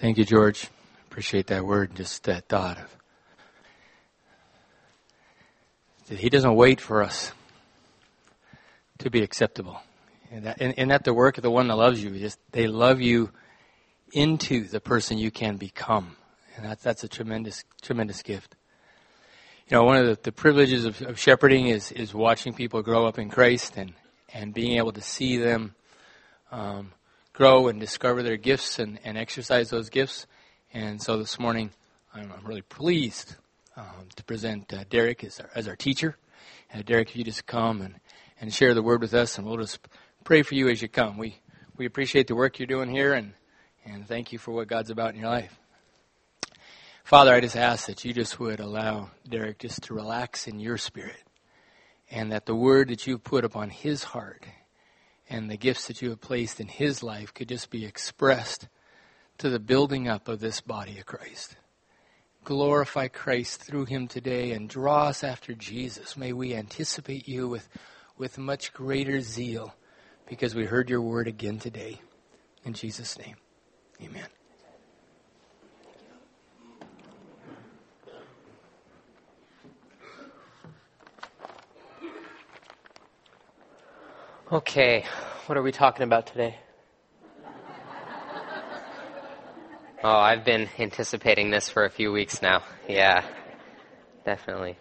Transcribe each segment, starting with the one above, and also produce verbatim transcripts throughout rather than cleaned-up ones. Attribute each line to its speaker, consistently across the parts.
Speaker 1: Thank you, George. Appreciate that word, just that thought of that He doesn't wait for us to be acceptable. And that, and, and that the work of the one that loves you, just they love you into the person you can become. And that's, that's a tremendous, tremendous gift. You know, one of the, the privileges of, of shepherding is, is watching people grow up in Christ and, and being able to see them um, grow and discover their gifts and, and exercise those gifts. And so this morning, I'm, I'm really pleased um, to present uh, Derek as our, as our teacher. Uh, Derek, if you just come and, and share the word with us, and we'll just pray for you as you come. We we appreciate the work you're doing here, and, and thank you for what God's about in your life. Father, I just ask that you just would allow Derek just to relax in your spirit, and that the word that you've put upon his heart and the gifts that you have placed in his life could just be expressed to the building up of this body of Christ. Glorify Christ through him today and draw us after Jesus. May we anticipate you with, with much greater zeal because we heard your word again today. In Jesus' name, amen.
Speaker 2: Okay, what are we talking about today? Oh, I've been anticipating this for a few weeks now. Yeah, definitely.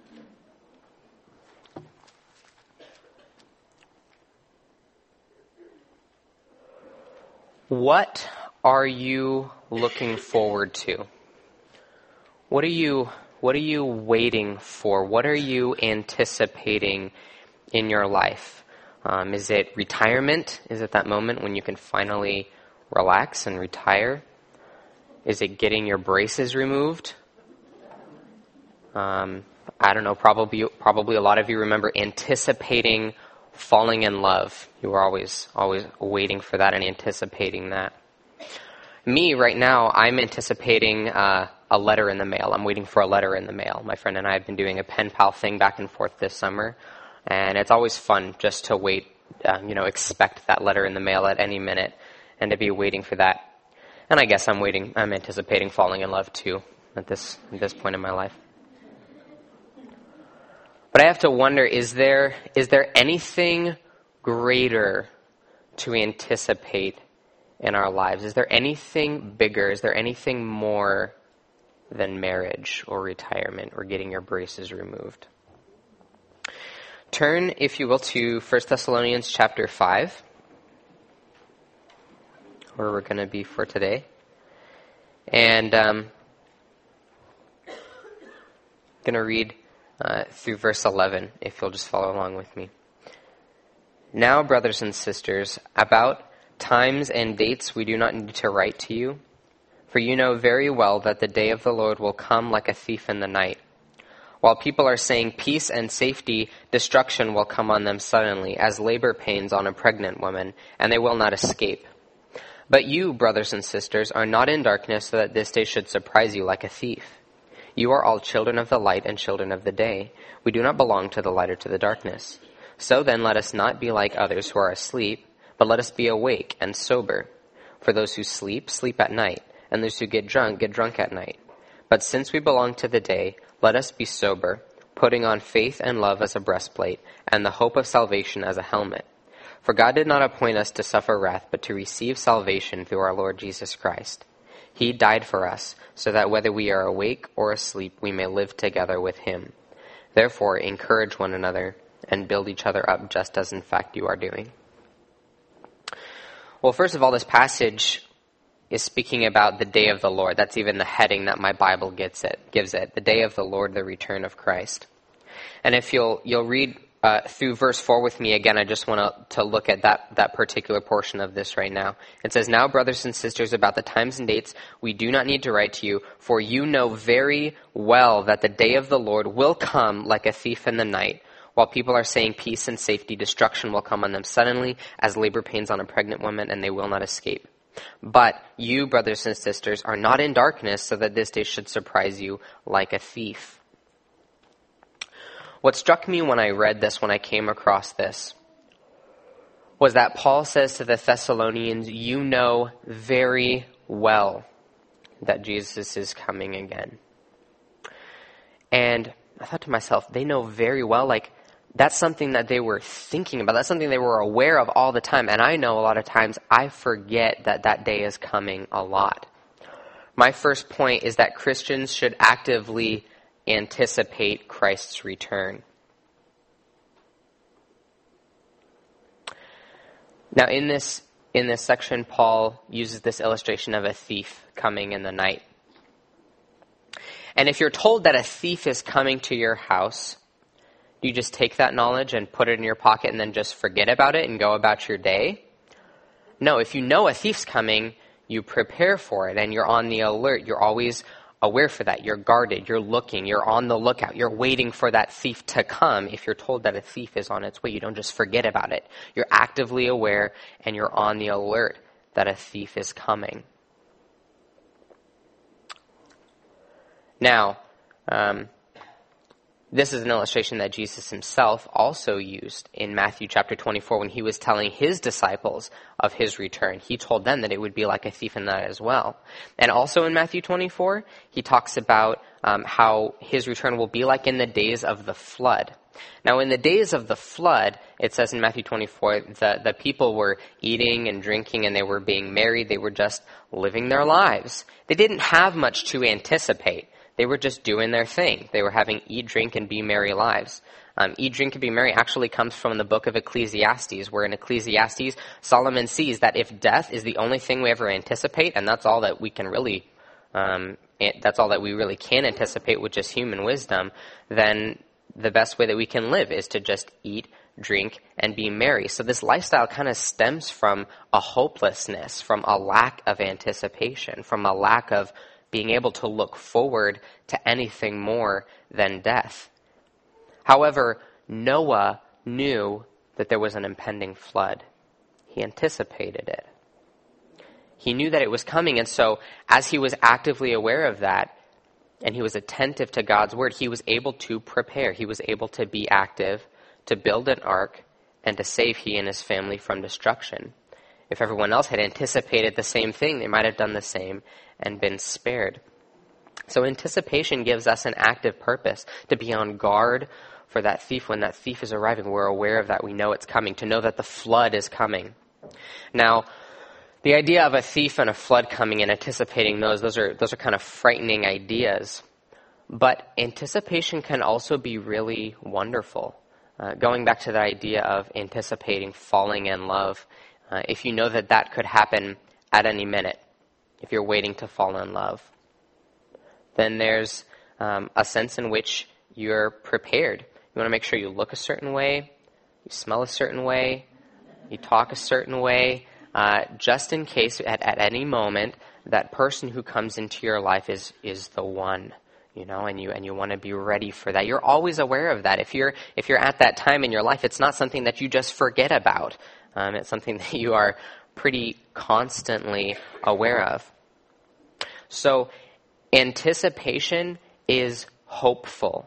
Speaker 2: What are you looking forward to? What are you what are you waiting for? What are you anticipating in your life? Um, is it retirement? Is it that moment when you can finally relax and retire? Is it getting your braces removed? Um, I don't know, probably probably a lot of you remember anticipating falling in love. You were always always waiting for that and anticipating that. Me, right now, I'm anticipating uh, a letter in the mail. I'm waiting for a letter in the mail. My friend and I have been doing a pen pal thing back and forth this summer, and it's always fun just to wait, uh, you know, expect that letter in the mail at any minute and to be waiting for that. And I guess I'm waiting, I'm anticipating falling in love too at this at this point in my life. But I have to wonder, is there is there anything greater to anticipate in our lives? Is there anything bigger? Is there anything more than marriage or retirement or getting your braces removed? Turn, if you will, to First Thessalonians chapter five. Where we're going to be for today. And um, I'm going to read uh, through verse eleven, if you'll just follow along with me. Now, brothers and sisters, about times and dates we do not need to write to you, for you know very well that the day of the Lord will come like a thief in the night. While people are saying peace and safety, destruction will come on them suddenly, as labor pains on a pregnant woman, and they will not escape. But you, brothers and sisters, are not in darkness so that this day should surprise you like a thief. You are all children of the light and children of the day. We do not belong to the light or to the darkness. So then let us not be like others who are asleep, but let us be awake and sober. For those who sleep, sleep at night, and those who get drunk, get drunk at night. But since we belong to the day, let us be sober, putting on faith and love as a breastplate, and the hope of salvation as a helmet. For God did not appoint us to suffer wrath, but to receive salvation through our Lord Jesus Christ. He died for us, so that whether we are awake or asleep, we may live together with him. Therefore, encourage one another and build each other up, just as in fact you are doing. Well, first of all, this passage is speaking about the day of the Lord. That's even the heading that my Bible gets it, gives it. The day of the Lord, the return of Christ. And if you'll you'll read Uh, through verse four with me again, I just want to, to look at that, that particular portion of this right now. It says, now, brothers and sisters, about the times and dates, we do not need to write to you, for you know very well that the day of the Lord will come like a thief in the night. While people are saying peace and safety, destruction will come on them suddenly, as labor pains on a pregnant woman, and they will not escape. But you, brothers and sisters, are not in darkness, so that this day should surprise you like a thief. What struck me when I read this, when I came across this, was that Paul says to the Thessalonians, you know very well that Jesus is coming again. And I thought to myself, they know very well, like, that's something that they were thinking about. That's something they were aware of all the time. And I know a lot of times I forget that that day is coming a lot. My first point is that Christians should actively anticipate Christ's return. Now, in this in this section, Paul uses this illustration of a thief coming in the night. And if you're told that a thief is coming to your house, do you just take that knowledge and put it in your pocket and then just forget about it and go about your day? No, if you know a thief's coming, you prepare for it and you're on the alert. You're always aware for that. You're guarded. You're looking. You're on the lookout. You're waiting for that thief to come. If you're told that a thief is on its way, you don't just forget about it. You're actively aware and you're on the alert that a thief is coming. Now, um, this is an illustration that Jesus himself also used in Matthew chapter twenty-four when he was telling his disciples of his return. He told them that it would be like a thief in the night as well. And also in Matthew twenty-four, he talks about um, how his return will be like in the days of the flood. Now, in the days of the flood, it says in Matthew twenty-four, the, the people were eating and drinking and they were being married. They were just living their lives. They didn't have much to anticipate. They were just doing their thing. They were having eat, drink, and be merry lives. Um, eat, drink, and be merry actually comes from the book of Ecclesiastes, where in Ecclesiastes, Solomon sees that if death is the only thing we ever anticipate, and that's all that we can really, um, that's all that we really can anticipate with just human wisdom, then the best way that we can live is to just eat, drink, and be merry. So this lifestyle kind of stems from a hopelessness, from a lack of anticipation, from a lack of being able to look forward to anything more than death. However, Noah knew that there was an impending flood. He anticipated it. He knew that it was coming, and so as he was actively aware of that, and he was attentive to God's word, he was able to prepare. He was able to be active, to build an ark, and to save he and his family from destruction. If everyone else had anticipated the same thing, they might have done the same and been spared. So anticipation gives us an active purpose to be on guard for that thief. When that thief is arriving, we're aware of that. We know it's coming, to know that the flood is coming. Now, the idea of a thief and a flood coming and anticipating those, those are those are kind of frightening ideas. But anticipation can also be really wonderful. Uh, going back to the idea of anticipating falling in love, uh, if you know that that could happen at any minute, if you're waiting to fall in love, then there's um, a sense in which you're prepared. You want to make sure you look a certain way, you smell a certain way, you talk a certain way, uh, just in case at, at any moment that person who comes into your life is is the one, you know, and you and you want to be ready for that. You're always aware of that. If you're if you're at that time in your life, it's not something that you just forget about. Um, it's something that you are pretty constantly aware of. So anticipation is hopeful.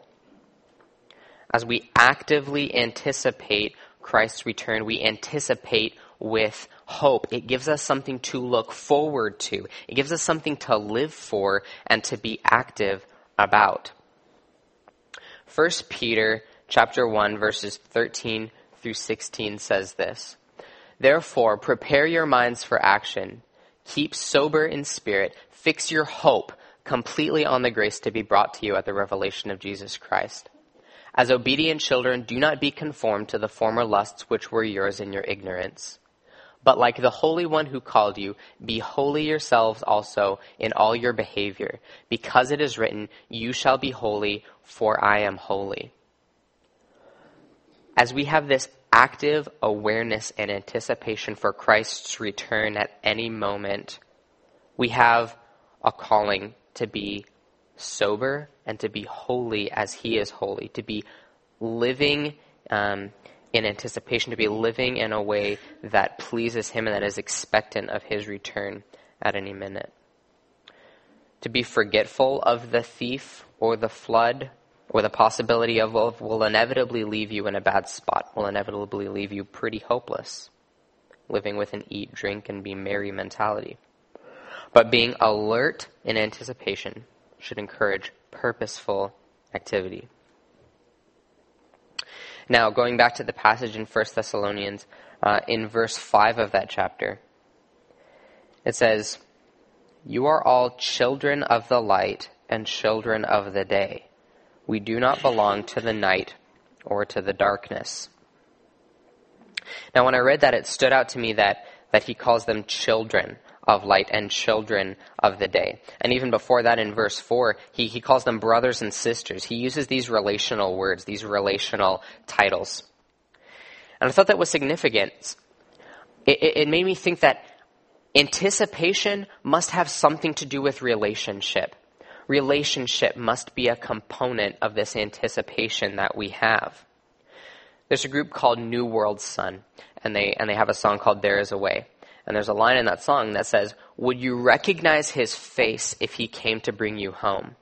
Speaker 2: As we actively anticipate Christ's return, we anticipate with hope. It gives us something to look forward to. It gives us something to live for and to be active about. First Peter chapter one, verses thirteen through sixteen says this: "Therefore, prepare your minds for action. Keep sober in spirit. Fix your hope completely on the grace to be brought to you at the revelation of Jesus Christ. As obedient children, do not be conformed to the former lusts which were yours in your ignorance. But like the Holy One who called you, be holy yourselves also in all your behavior, because it is written, 'You shall be holy, for I am holy.'" As we have this active awareness and anticipation for Christ's return at any moment, we have a calling to be sober and to be holy as he is holy, to be living um, in anticipation, to be living in a way that pleases him and that is expectant of his return at any minute. To be forgetful of the thief or the flood or the possibility of love will inevitably leave you in a bad spot, will inevitably leave you pretty hopeless, living with an eat, drink, and be merry mentality. But being alert in anticipation should encourage purposeful activity. Now, going back to the passage in First Thessalonians, uh, in verse five of that chapter, it says, "You are all children of the light and children of the day. We do not belong to the night or to the darkness." Now, when I read that, it stood out to me that, that he calls them children of light and children of the day. And even before that, in verse four, he, he calls them brothers and sisters. He uses these relational words, these relational titles. And I thought that was significant. It, it, it made me think that anticipation must have something to do with relationship. Relationship must be a component of this anticipation that we have. There's a group called New World Sun, and they and they have a song called There Is a Way. And there's a line in that song that says, "Would you recognize his face if he came to bring you home?"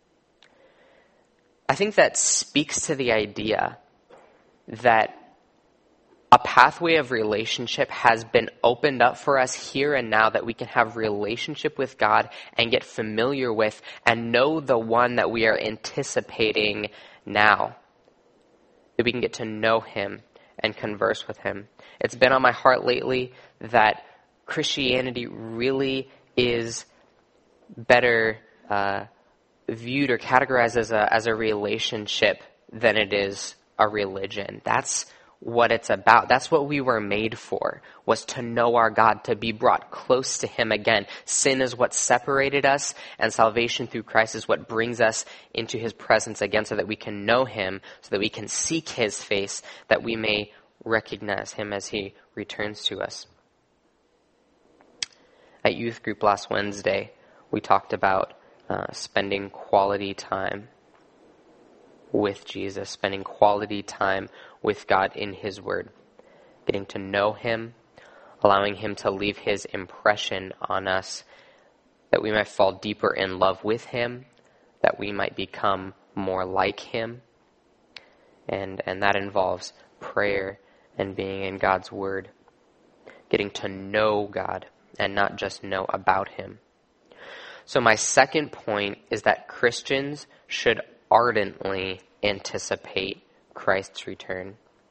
Speaker 2: I think that speaks to the idea that a pathway of relationship has been opened up for us here and now, that we can have relationship with God and get familiar with and know the one that we are anticipating now. That we can get to know him and converse with him. It's been on my heart lately that Christianity really is better uh, viewed or categorized as a as a relationship than it is a religion. That's what it's about. That's what we were made for, was to know our God, to be brought close to him again. Sin is what separated us, and salvation through Christ is what brings us into his presence again, so that we can know him, so that we can seek his face, that we may recognize him as he returns to us. At youth group last Wednesday, we talked about uh, spending quality time with Jesus, spending quality time with God in his word, getting to know him, allowing him to leave his impression on us, that we might fall deeper in love with him, that we might become more like him. And, and that involves prayer and being in God's word, getting to know God and not just know about him. So my second point is that Christians should ardently anticipate Christ's return.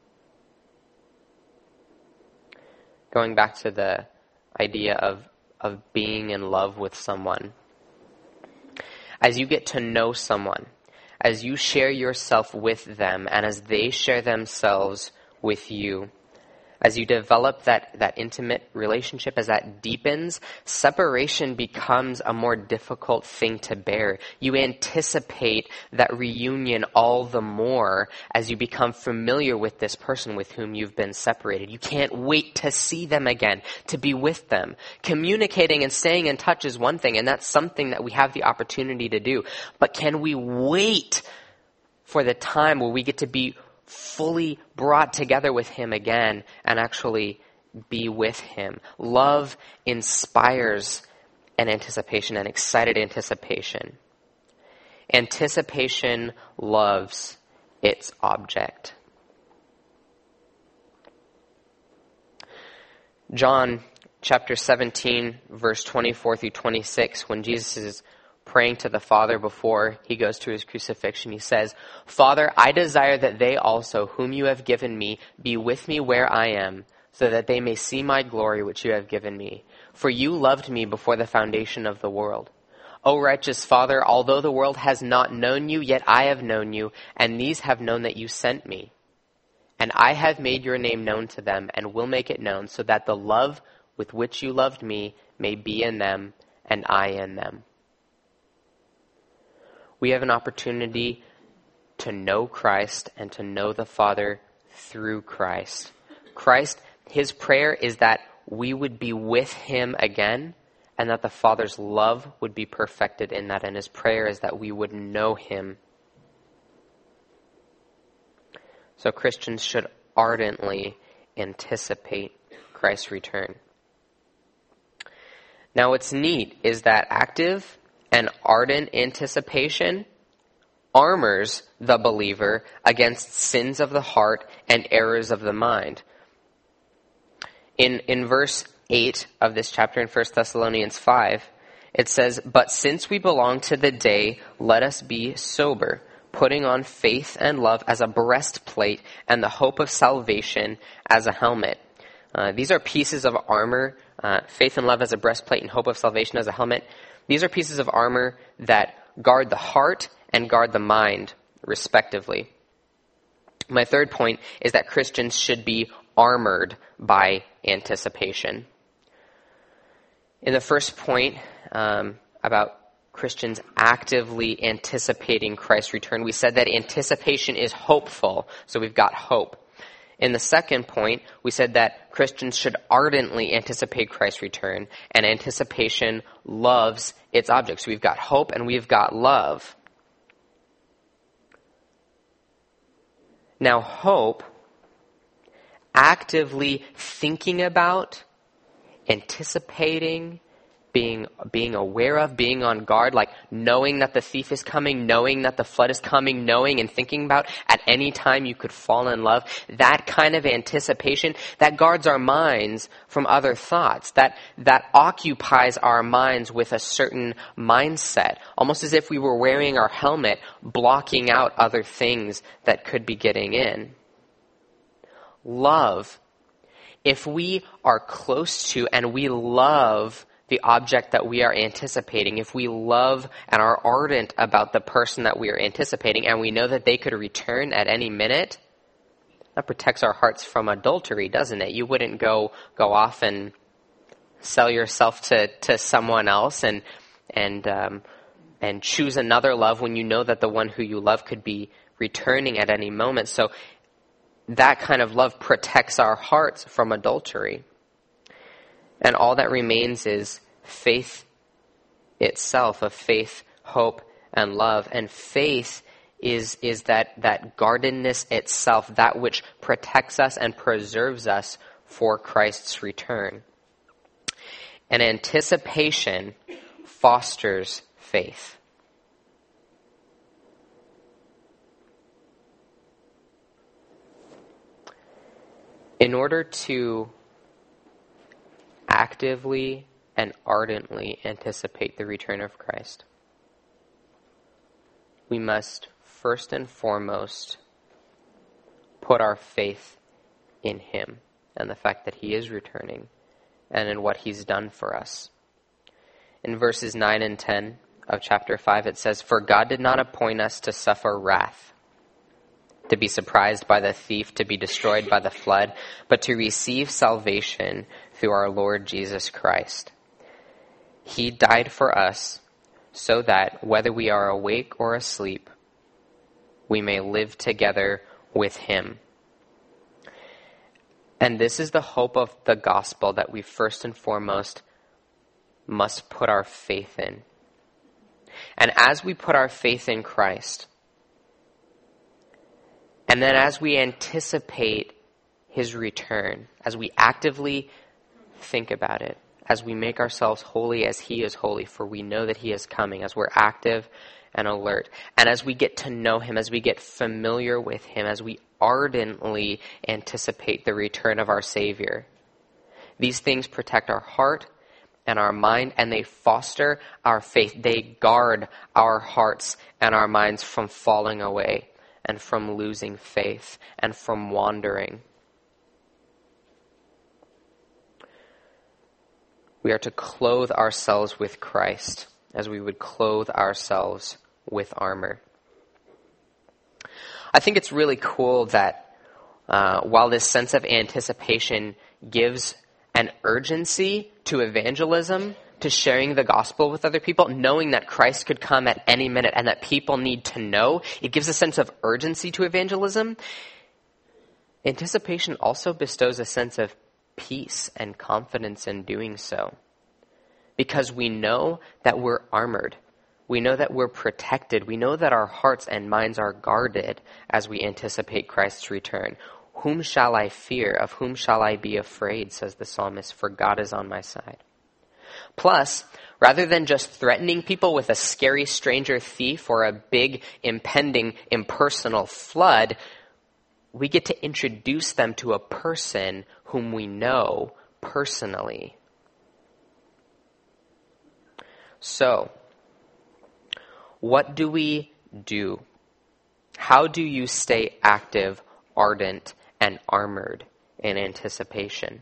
Speaker 2: Going back to the idea of, of being in love with someone. As you get to know someone, as you share yourself with them, and as they share themselves with you, as you develop that, that intimate relationship, as that deepens, separation becomes a more difficult thing to bear. You anticipate that reunion all the more as you become familiar with this person with whom you've been separated. You can't wait to see them again, to be with them. Communicating and staying in touch is one thing, and that's something that we have the opportunity to do. But can we wait for the time where we get to be fully brought together with him again and actually be with him? Love inspires an anticipation, an excited anticipation. Anticipation loves its object. John chapter seventeen, verse twenty-four through twenty-six, when Jesus is praying to the Father before he goes to his crucifixion, he says, "Father, I desire that they also, whom you have given me, be with me where I am, so that they may see my glory which you have given me. For you loved me before the foundation of the world. O righteous Father, although the world has not known you, yet I have known you, and these have known that you sent me. And I have made your name known to them, and will make it known, so that the love with which you loved me may be in them, and I in them." We have an opportunity to know Christ and to know the Father through Christ. Christ, his prayer is that we would be with him again, and that the Father's love would be perfected in that. And his prayer is that we would know him. So Christians should ardently anticipate Christ's return. Now what's neat is that active and ardent anticipation armors the believer against sins of the heart and errors of the mind. In in verse eight of this chapter in First Thessalonians five, it says, "But since we belong to the day, let us be sober, putting on faith and love as a breastplate and the hope of salvation as a helmet." Uh, these are pieces of armor, uh, faith and love as a breastplate and hope of salvation as a helmet. These are pieces of armor that guard the heart and guard the mind, respectively. My third point is that Christians should be armored by anticipation. In the first point um, about Christians actively anticipating Christ's return, we said that anticipation is hopeful, so we've got hope. In the second point, we said that Christians should ardently anticipate Christ's return, and anticipation loves its object. So we've got hope and we've got love. Now, hope, actively thinking about, anticipating, being being aware of, being on guard, like knowing that the thief is coming, knowing that the flood is coming, knowing and thinking about at any time you could fall in love, that kind of anticipation, that guards our minds from other thoughts, that that occupies our minds with a certain mindset, almost as if we were wearing our helmet, blocking out other things that could be getting in. Love. If we are close to and we love the object that we are anticipating, if we love and are ardent about the person that we are anticipating, and we know that they could return at any minute, that protects our hearts from adultery, doesn't it? You wouldn't go go off and sell yourself to, to someone else and and um, and choose another love when you know that the one who you love could be returning at any moment. So that kind of love protects our hearts from adultery. And all that remains is faith itself, of faith, hope, and love. And faith is is that, that guardedness itself, that which protects us and preserves us for Christ's return. And anticipation fosters faith. In order to actively and ardently anticipate the return of Christ, we must first and foremost put our faith in Him and the fact that He is returning and in what He's done for us. In verses nine and ten of chapter five, it says, "For God did not appoint us to suffer wrath, to be surprised by the thief, to be destroyed by the flood, but to receive salvation through our Lord Jesus Christ. He died for us so that, whether we are awake or asleep, we may live together with Him." And this is the hope of the gospel that we first and foremost must put our faith in. And as we put our faith in Christ, and then as we anticipate His return, as we actively think about it, as we make ourselves holy as He is holy, for we know that He is coming, as we're active and alert, and as we get to know Him, as we get familiar with Him, as we ardently anticipate the return of our Savior, these things protect our heart and our mind, and they foster our faith. They guard our hearts and our minds from falling away and from losing faith and from wandering. We are to clothe ourselves with Christ as we would clothe ourselves with armor. I think it's really cool that uh, while this sense of anticipation gives an urgency to evangelism, to sharing the gospel with other people, knowing that Christ could come at any minute and that people need to know, it gives a sense of urgency to evangelism. Anticipation also bestows a sense of peace and confidence in doing so, because we know that we're armored. We know that we're protected. We know that our hearts and minds are guarded as we anticipate Christ's return. "Whom shall I fear? Of whom shall I be afraid?" says the psalmist, "for God is on my side." Plus, rather than just threatening people with a scary stranger thief or a big, impending, impersonal flood, we get to introduce them to a person whom we know personally. So, what do we do? How do you stay active, ardent, and armored in anticipation?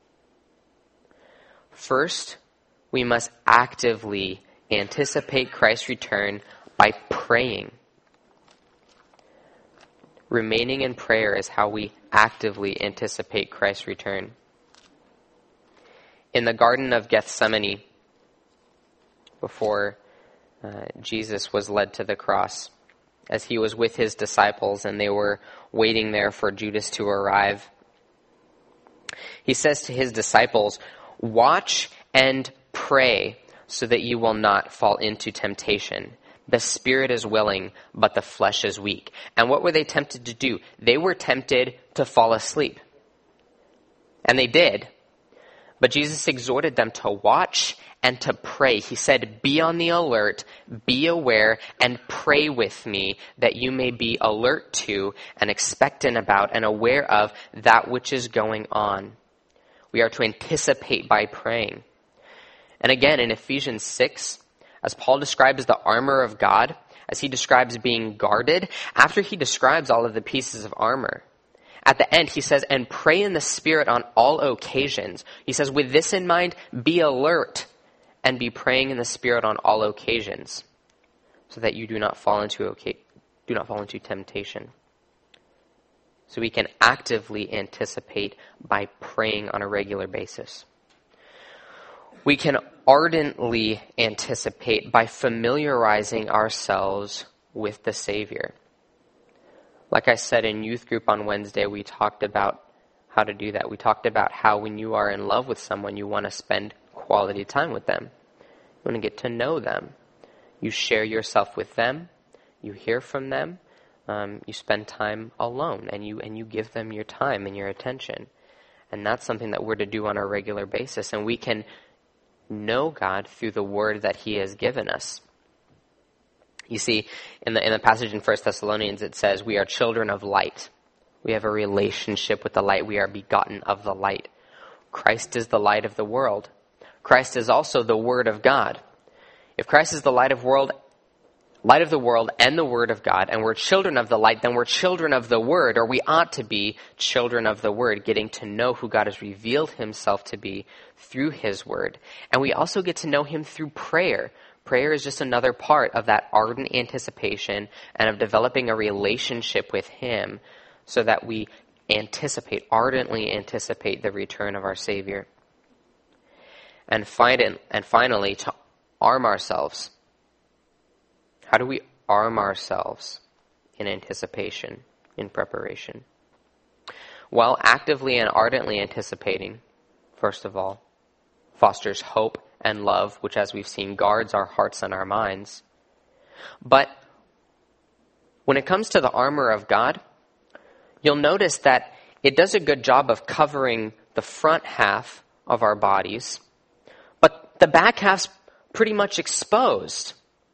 Speaker 2: First, we must actively anticipate Christ's return by praying. Remaining in prayer is how we actively anticipate Christ's return. In the Garden of Gethsemane, before uh, Jesus was led to the cross, as he was with his disciples and they were waiting there for Judas to arrive, he says to his disciples, "Watch and pray so that you will not fall into temptation. The spirit is willing, but the flesh is weak." And what were they tempted to do? They were tempted to fall asleep. And they did. But Jesus exhorted them to watch and to pray. He said, "Be on the alert, be aware, and pray with me that you may be alert to and expectant about and aware of that which is going on." We are to anticipate by praying. And again, in Ephesians six, as Paul describes the armor of God, as he describes being guarded, after he describes all of the pieces of armor, at the end he says, "And pray in the Spirit on all occasions." He says, with this in mind, be alert and be praying in the Spirit on all occasions, so that you do not fall into okay, do not fall into temptation. So we can actively anticipate by praying on a regular basis. We can ardently anticipate by familiarizing ourselves with the Savior. Like I said in youth group on Wednesday, we talked about how to do that. We talked about how when you are in love with someone, you want to spend quality time with them. You want to get to know them. You share yourself with them. You hear from them. Um, you spend time alone, and you and you give them your time and your attention. And that's something that we're to do on a regular basis. And we can know God through the word that he has given us. You see, in the in the passage in First Thessalonians, it says, we are children of light. We have a relationship with the light. We are begotten of the light. Christ is the light of the world. Christ is also the Word of God. If Christ is the light of world, light of the world and the Word of God, and we're children of the light, then we're children of the Word, or we ought to be children of the Word, getting to know who God has revealed himself to be through his Word. And we also get to know him through prayer. Prayer is just another part of that ardent anticipation and of developing a relationship with him so that we anticipate, ardently anticipate the return of our Savior. And, find it, and finally, to arm ourselves. How do we arm ourselves in anticipation, in preparation? Well, actively and ardently anticipating, first of all, fosters hope and love, which, as we've seen, guards our hearts and our minds. But when it comes to the armor of God, you'll notice that it does a good job of covering the front half of our bodies, but the back half's pretty much exposed.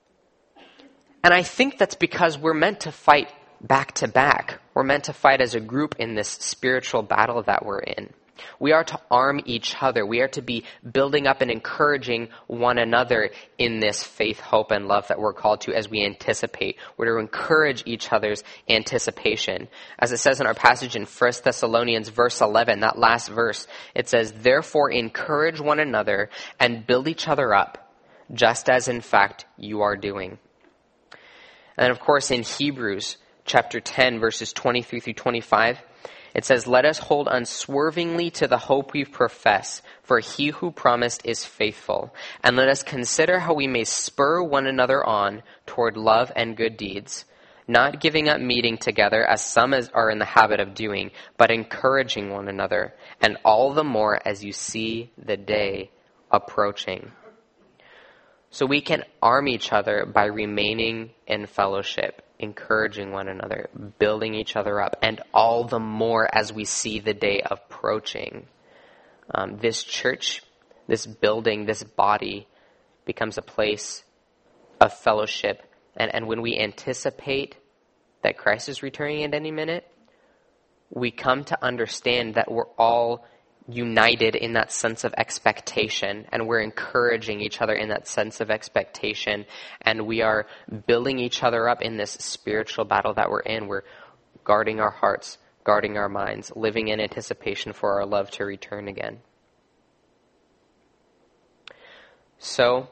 Speaker 2: And I think that's because we're meant to fight back to back. We're meant to fight as a group in this spiritual battle that we're in. We are to arm each other. We are to be building up and encouraging one another in this faith, hope, and love that we're called to as we anticipate. We're to encourage each other's anticipation. As it says in our passage in First Thessalonians verse eleven, that last verse, it says, "Therefore encourage one another and build each other up, just as in fact you are doing." And of course in Hebrews chapter ten, verses twenty-three through twenty-five, it says, "Let us hold unswervingly to the hope we profess, for he who promised is faithful. And let us consider how we may spur one another on toward love and good deeds, not giving up meeting together as some as are in the habit of doing, but encouraging one another, and all the more as you see the day approaching." So we can arm each other by remaining in fellowship, encouraging one another, building each other up, and all the more as we see the day approaching. Um, this church, this building, this body becomes a place of fellowship. And, and when we anticipate that Christ is returning at any minute, we come to understand that we're all united in that sense of expectation, and we're encouraging each other in that sense of expectation, and we are building each other up in this spiritual battle that we're in. We're guarding our hearts, guarding our minds, living in anticipation for our love to return again. So,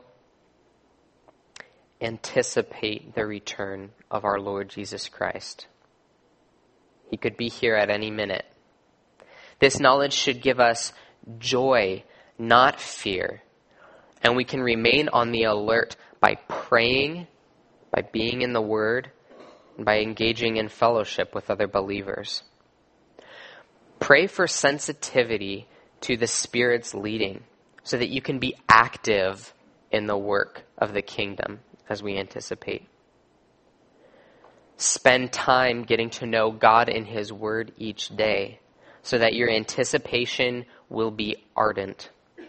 Speaker 2: anticipate the return of our Lord Jesus Christ. He could be here at any minute. This knowledge should give us joy, not fear. And we can remain on the alert by praying, by being in the Word, and by engaging in fellowship with other believers. Pray for sensitivity to the Spirit's leading so that you can be active in the work of the kingdom as we anticipate. Spend time getting to know God in His Word each day, so that your anticipation will be ardent.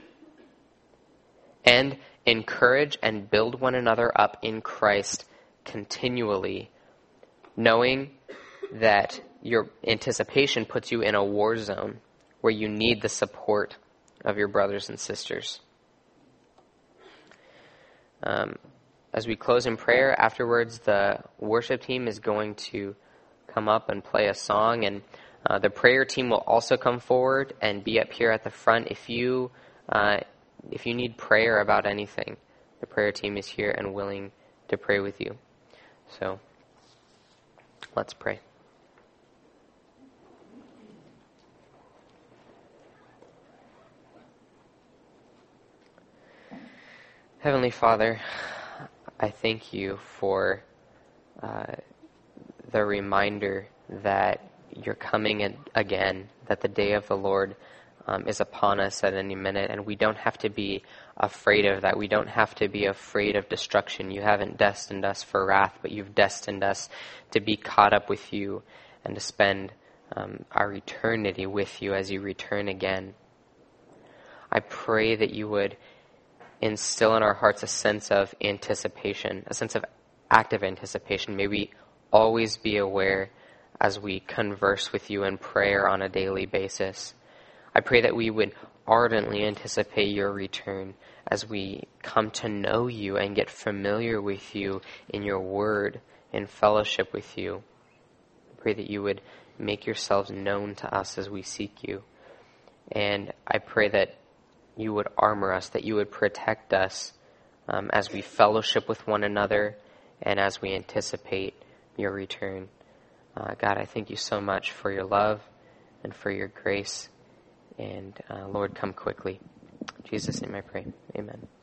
Speaker 2: And encourage and build one another up in Christ continually, knowing that your anticipation puts you in a war zone where you need the support of your brothers and sisters. Um, as we close in prayer, afterwards the worship team is going to come up and play a song, and Uh, the prayer team will also come forward and be up here at the front. If you uh, if you need prayer about anything, the prayer team is here and willing to pray with you. So, let's pray. Heavenly Father, I thank you for uh, the reminder that you're coming in again, that the day of the Lord um, is upon us at any minute, and we don't have to be afraid of that. We don't have to be afraid of destruction. You haven't destined us for wrath, but you've destined us to be caught up with you and to spend um, our eternity with you as you return again. I pray that you would instill in our hearts a sense of anticipation, a sense of active anticipation. May we always be aware as we converse with you in prayer on a daily basis. I pray that we would ardently anticipate your return as we come to know you and get familiar with you in your word, in fellowship with you. I pray that you would make yourselves known to us as we seek you. And I pray that you would armor us, that you would protect us um, as we fellowship with one another and as we anticipate your return. Uh, God, I thank you so much for your love and for your grace. And uh, Lord, come quickly. In Jesus' name I pray. Amen.